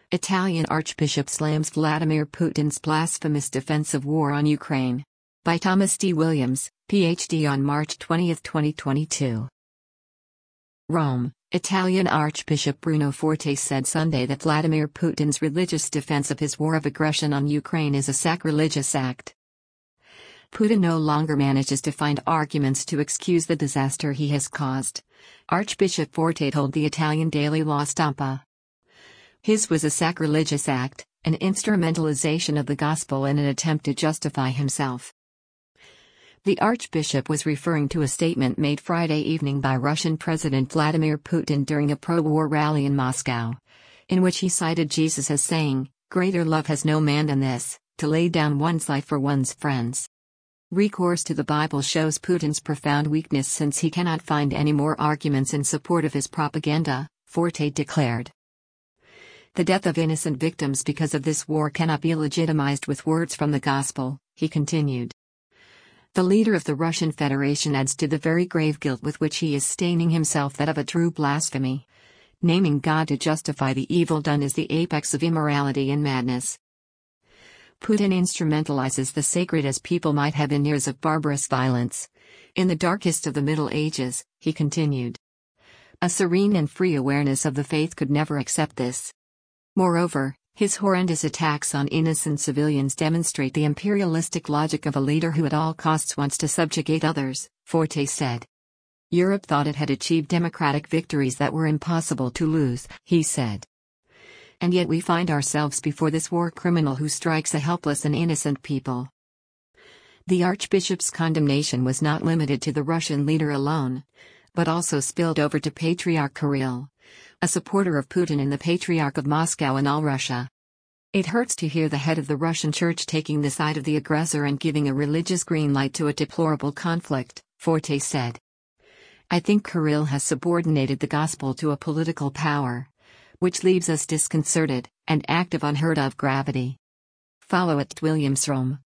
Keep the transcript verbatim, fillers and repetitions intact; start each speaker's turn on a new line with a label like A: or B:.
A: Italian Archbishop slams Vladimir Putin's blasphemous defense of war on Ukraine. By Thomas D. Williams, P H D on March twentieth, twenty twenty-two. Rome, Italian Archbishop Bruno Forte said Sunday that Vladimir Putin's religious defense of his war of aggression on Ukraine is a sacrilegious act. Putin no longer manages to find arguments to excuse the disaster he has caused, Archbishop Forte told the Italian daily La Stampa. His was a sacrilegious act, an instrumentalization of the gospel in an attempt to justify himself. The Archbishop was referring to a statement made Friday evening by Russian President Vladimir Putin during a pro-war rally in Moscow, in which he cited Jesus as saying, "Greater love has no man than this, to lay down one's life for one's friends." Recourse to the Bible shows Putin's profound weakness since he cannot find any more arguments in support of his propaganda, Forte declared. The death of innocent victims because of this war cannot be legitimized with words from the gospel, he continued. The leader of the Russian Federation adds to the very grave guilt with which he is staining himself that of a true blasphemy. Naming God to justify the evil done is the apex of immorality and madness. Putin instrumentalizes the sacred as people might have in years of barbarous violence. In the darkest of the Middle Ages, he continued. A serene and free awareness of the faith could never accept this. Moreover, his horrendous attacks on innocent civilians demonstrate the imperialistic logic of a leader who at all costs wants to subjugate others, Forte said. Europe thought it had achieved democratic victories that were impossible to lose, he said. And yet we find ourselves before this war criminal who strikes a helpless and innocent people. The Archbishop's condemnation was not limited to the Russian leader alone, but also spilled over to Patriarch Kirill, a supporter of Putin and the Patriarch of Moscow and all Russia. It hurts to hear the head of the Russian Church taking the side of the aggressor and giving a religious green light to a deplorable conflict, Forte said. I think Kirill has subordinated the gospel to a political power, which leaves us disconcerted, and active unheard of gravity. Follow at Williams Rome.